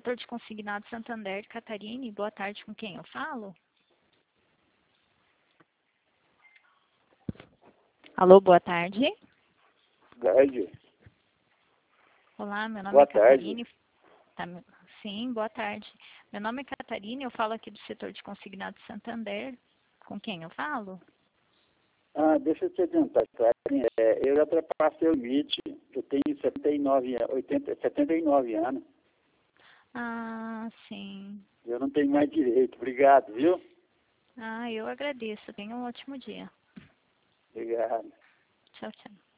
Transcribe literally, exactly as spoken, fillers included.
setor de consignado Santander, Catarine. Boa tarde, com quem eu falo? Alô, boa tarde. Tarde. Olá, meu nome Boa é Catarine. tarde. Tá, sim, boa tarde. Meu nome é Catarine, eu falo aqui do setor de consignado Santander. Com quem eu falo? Ah, deixa eu te adiantar, Catarine. É, eu já ultrapassei o limite. Eu tenho setenta e nove, oitenta, setenta e nove anos. Ah, sim. Eu não tenho mais direito. Obrigado, viu? Ah, eu agradeço. Tenha um ótimo dia. Obrigado. Tchau, tchau.